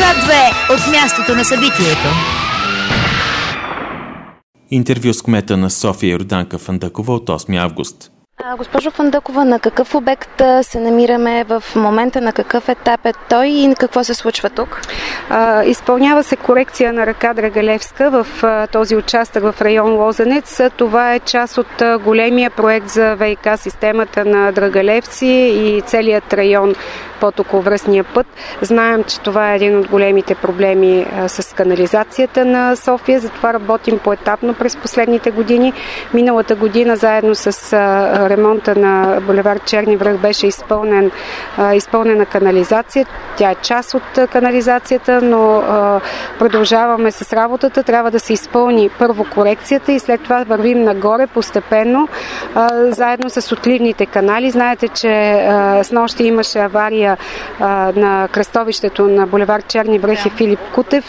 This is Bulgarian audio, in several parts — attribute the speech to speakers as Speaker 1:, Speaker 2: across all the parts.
Speaker 1: К2 от мястото на събитието.
Speaker 2: Интервю с кмета на София Йорданка Фандъкова от 8 август.
Speaker 3: Госпожо Фандъкова, на какъв обект се намираме в момента, на какъв етап е той и какво се случва тук?
Speaker 4: Изпълнява се корекция на река Драгалевска в този участък в район Лозенец. Това е част от големия проект за ВиК системата на Драгалевци и целият район под околовръстния път. Знаем, че това е един от големите проблеми с канализацията на София, затова работим поетапно през последните години. Миналата година заедно с ремонта на булевард Черни връх беше изпълнена канализация. Тя е част от канализацията, но продължаваме с работата. Трябва да се изпълни първо корекцията и след това вървим нагоре постепенно, заедно с отливните канали. Знаете, че снощи имаше авария на кръстовището на булевард Черни връх и Филип Кутев.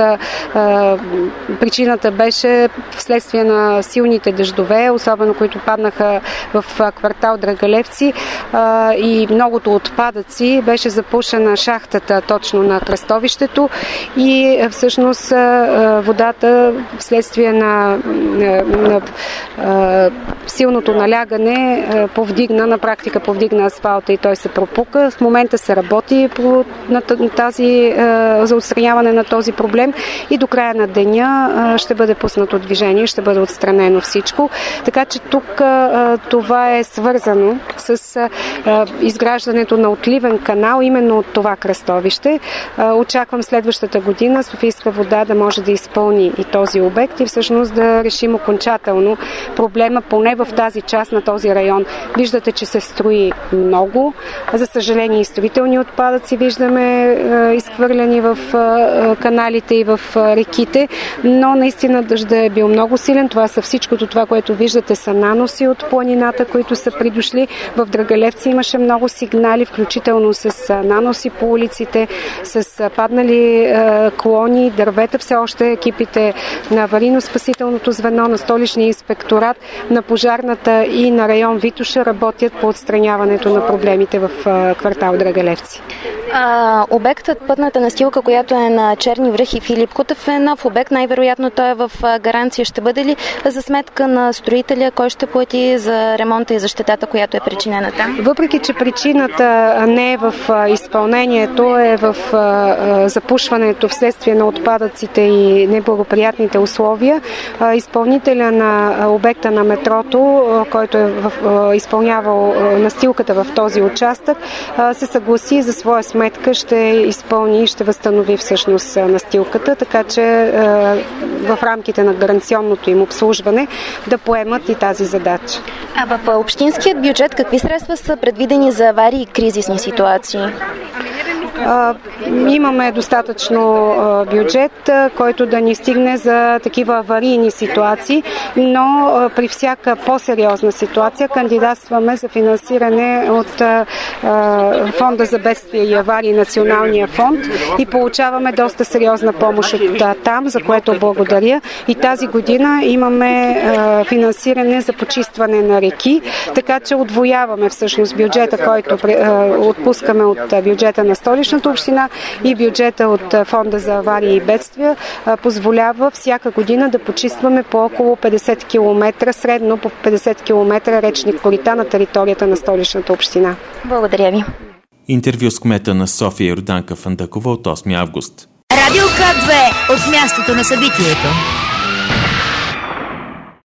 Speaker 4: Причината беше вследствие на силните дъждове, особено които паднаха в квартал Драгалевци и многото отпадъци. Беше запушена шахтата точно на кръстовището и всъщност водата вследствие на силното налягане на практика повдигна асфалта и той се пропука. В момента се работи за отстраняване на този проблем и до края на деня ще бъде пуснато движение, ще бъде отстранено всичко. Така че тук това е свързано с изграждането на отливен канал именно от това кръстовище. Очаквам следващата година Софийска вода да може да изпълни и този обект и всъщност да решим окончателно проблема, поне в тази част на този район. Виждате, че се строи много. За съжаление и строителни отпадъци виждаме изхвърляни в каналите и в реките, но наистина дъжда е бил много силен. Това са всичкото това, което виждате, са наноси от планината, които са придошли. В Драгалевци имаше много сигнали, включително с наноси по улиците, с паднали клони, дървета. Все още екипите на аварийно-спасителното звено, на Столичния инспекторат, на пожарната и на район Витоша работят по отстраняването на проблемите в квартал Драгалевци.
Speaker 3: Обектът пътната настилка, която е на Черни връх и Филип Кутев, е нов обект. Най-вероятно той е в гаранция. Ще бъде ли за сметка на строителя? Кой ще плати за ремонта и за щетата, която е причинена там?
Speaker 4: Въпреки че причината не е в изпълнението, е в запушването вследствие на отпадъците и неблагоприятните условия, изпълнителя на обекта на метрото, който е изпълнявал настилката в този участък, се съгласи за своя сметка, ще изпълни и ще възстанови всъщност настилката, така че в рамките на гаранционното им обслужване да поемат и тази задача.
Speaker 3: А в общинският бюджет какви средства са предвидени за аварии и кризисни ситуации?
Speaker 4: Имаме достатъчно бюджет, който да ни стигне за такива аварийни ситуации, но при всяка по-сериозна ситуация кандидатстваме за финансиране от Фонда за бедствия и аварии, Националния фонд, и получаваме доста сериозна помощ от там, за което благодаря. И тази година имаме финансиране за почистване на реки, така че удвояваме всъщност бюджета, който отпускаме от бюджета на Столичната община и бюджета от Фонда за аварии и бедствия позволява всяка година да почистваме по около 50 км, средно по 50 км речни корита на територията на Столичната община.
Speaker 3: Благодаря ви.
Speaker 2: Интервю с кмета на София Йорданка Фандъкова от 8 август.
Speaker 1: Радио К2 от мястото на събитието.